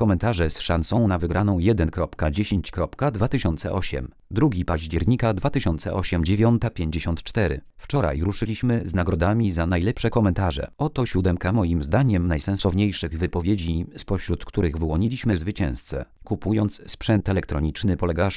komentarze z szansą na wygraną 1.10.2008. 2 października 2008 9:54. Wczoraj ruszyliśmy z nagrodami za najlepsze komentarze. Oto 7 moim zdaniem najsensowniejszych wypowiedzi, spośród których wyłoniliśmy zwycięzcę. Kupując sprzęt elektroniczny polegasz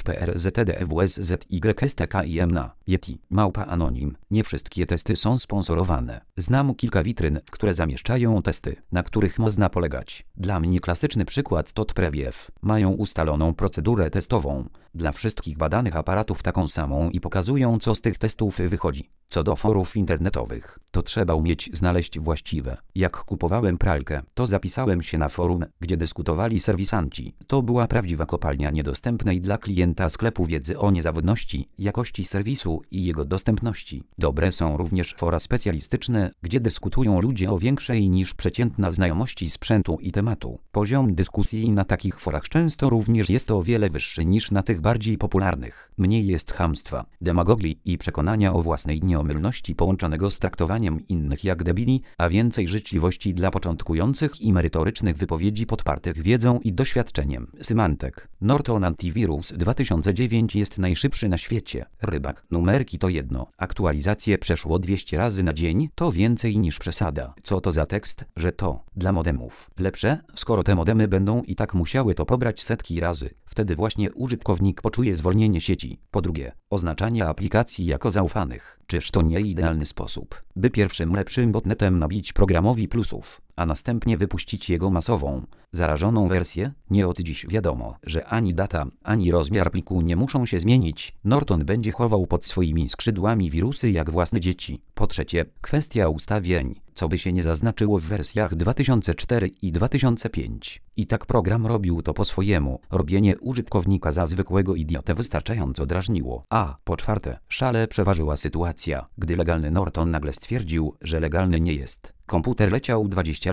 PRZTDWSZYSTKIM na Yeti, Anonim. Nie wszystkie testy są sponsorowane. Znam kilka witryn, które zamieszczają testy, na których można polegać. Dla mnie klasyczny przykład to Preview. Mają ustaloną procedurę testową. Dla wszystkich badanych aparatów taką samą i pokazują, co z tych testów wychodzi. Co do forów internetowych, to trzeba umieć znaleźć właściwe. Jak kupowałem pralkę, to zapisałem się na forum, gdzie dyskutowali serwisanci. To była prawdziwa kopalnia niedostępnej dla klienta sklepu wiedzy o niezawodności, jakości serwisu i jego dostępności. Dobre są również fora specjalistyczne, gdzie dyskutują ludzie o większej niż przeciętna znajomości sprzętu i tematu. Poziom dyskusji na takich forach często również jest o wiele wyższy niż na tych bardziej popularnych. Mniej jest chamstwa, demagogii i przekonania o własnej nieomylności połączonego z traktowaniem innych jak debili, a więcej życzliwości dla początkujących i merytorycznych wypowiedzi podpartych wiedzą i doświadczeniem. Symantec. Norton Antivirus 2009 jest najszybszy na świecie. Rybak. Numerki to jedno. Aktualizacje przeszło 200 razy na dzień, to więcej niż przesada. Co to za tekst, że to dla modemów lepsze, skoro te modemy będą i tak musiały to pobrać setki razy. Wtedy właśnie użytkownik poczuje zwolnienie sieci. Po drugie, oznaczanie aplikacji jako zaufanych. Czyż to nie idealny sposób, by pierwszym lepszym botnetem nabić programowi plusów, a następnie wypuścić jego masową, zarażoną wersję? Nie od dziś wiadomo, że ani data, ani rozmiar pliku nie muszą się zmienić. Norton będzie chował pod swoimi skrzydłami wirusy jak własne dzieci. Po trzecie, kwestia ustawień, co by się nie zaznaczyło w wersjach 2004 i 2005. I tak program robił to po swojemu. Robienie użytkownika za zwykłego idiotę wystarczająco drażniło. A po czwarte, szale przeważyła sytuacja, gdy legalny Norton nagle stwierdził, że legalny nie jest. Komputer leciał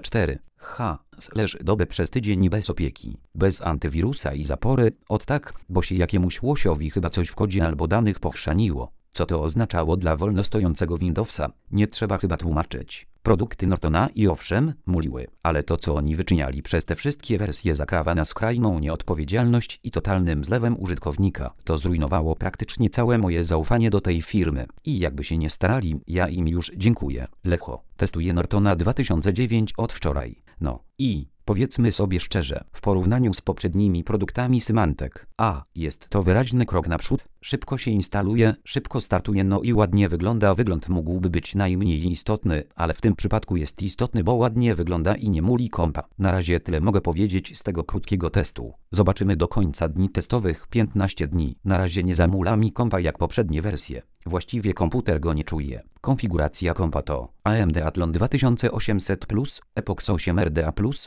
24h/dobę przez tydzień bez opieki, bez antywirusa i zapory, od tak, bo się jakiemuś łosiowi chyba coś w kodzie albo danych pochrzaniło. Co to oznaczało dla wolno stojącego Windowsa? Nie trzeba chyba tłumaczyć. Produkty Nortona i owszem, muliły, ale to co oni wyczyniali przez te wszystkie wersje zakrawa na skrajną nieodpowiedzialność i totalnym zlewem użytkownika. To zrujnowało praktycznie całe moje zaufanie do tej firmy. I jakby się nie starali, ja im już dziękuję. Lecho, testuję Nortona 2009 od wczoraj. No i powiedzmy sobie szczerze, w porównaniu z poprzednimi produktami Symantec, jest to wyraźny krok naprzód, szybko się instaluje, szybko startuje, no i ładnie wygląda. Wygląd mógłby być najmniej istotny, ale w tym przypadku jest istotny, bo ładnie wygląda i nie muli kompa. Na razie tyle mogę powiedzieć z tego krótkiego testu. Zobaczymy do końca dni testowych, 15 dni. Na razie nie zamula mi kompa jak poprzednie wersje. Właściwie komputer go nie czuje. Konfiguracja kompa to AMD Athlon 2800 Plus, Epox 8 RDA Plus,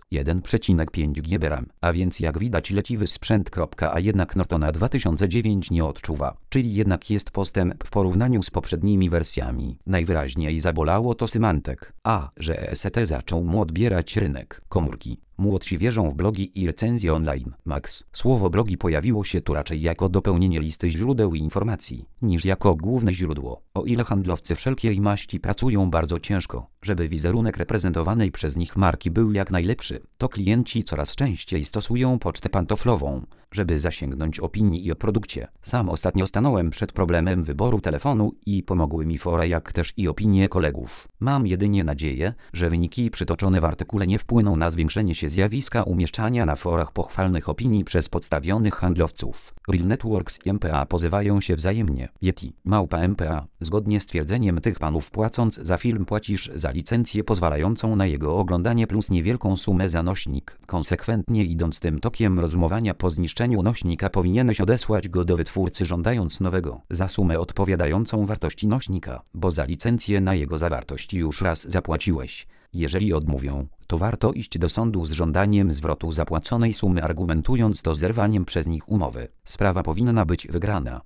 1,5 GB RAM, a więc jak widać leciwy sprzęt. A jednak Nortona 2009 nie odczuwa, czyli jednak jest postęp w porównaniu z poprzednimi wersjami. Najwyraźniej zabolało to Symantec, że EST zaczął mu odbierać rynek. Komórki. Młodsi wierzą w blogi i recenzje online. Max. Słowo blogi pojawiło się tu raczej jako dopełnienie listy źródeł i informacji, niż jako główne źródło. O ile handlowcy wszelkiej maści pracują bardzo ciężko, żeby wizerunek reprezentowanej przez nich marki był jak najlepszy, to klienci coraz częściej stosują pocztę pantoflową, żeby zasięgnąć opinii i o produkcie. Sam ostatnio stanąłem przed problemem wyboru telefonu i pomogły mi fora, jak też i opinie kolegów. Mam jedynie nadzieję, że wyniki przytoczone w artykule nie wpłyną na zwiększenie się zjawiska umieszczania na forach pochwalnych opinii przez podstawionych handlowców. Real Networks i MPA pozywają się wzajemnie. Yeti, MPA. Zgodnie z twierdzeniem tych panów, płacąc za film płacisz za licencję pozwalającą na jego oglądanie plus niewielką sumę za nośnik. Konsekwentnie idąc tym tokiem rozumowania, po zniszczeniu nośnika powinieneś odesłać go do wytwórcy żądając nowego za sumę odpowiadającą wartości nośnika, bo za licencję na jego zawartość już raz zapłaciłeś. Jeżeli odmówią, to warto iść do sądu z żądaniem zwrotu zapłaconej sumy, argumentując to zerwaniem przez nich umowy. Sprawa powinna być wygrana.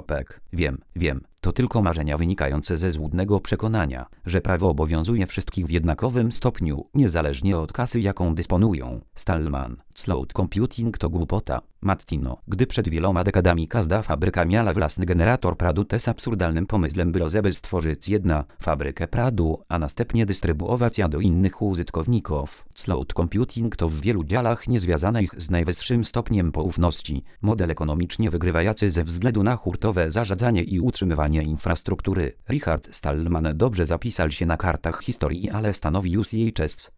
Wiem, to tylko marzenia wynikające ze złudnego przekonania, że prawo obowiązuje wszystkich w jednakowym stopniu, niezależnie od kasy, jaką dysponują. Stallman. Cloud computing to głupota. Mattino, gdy przed wieloma dekadami każda fabryka miała własny generator pradu, też absurdalnym pomysłem było, żeby stworzyć jedna fabrykę pradu, a następnie dystrybuować ją do innych użytkowników. Cloud computing to w wielu działach niezwiązanych z najwyższym stopniem poufności model ekonomicznie wygrywający ze względu na hurtowe zarządzanie i utrzymywanie infrastruktury. Richard Stallman dobrze zapisał się na kartach historii, ale stanowi już jej część.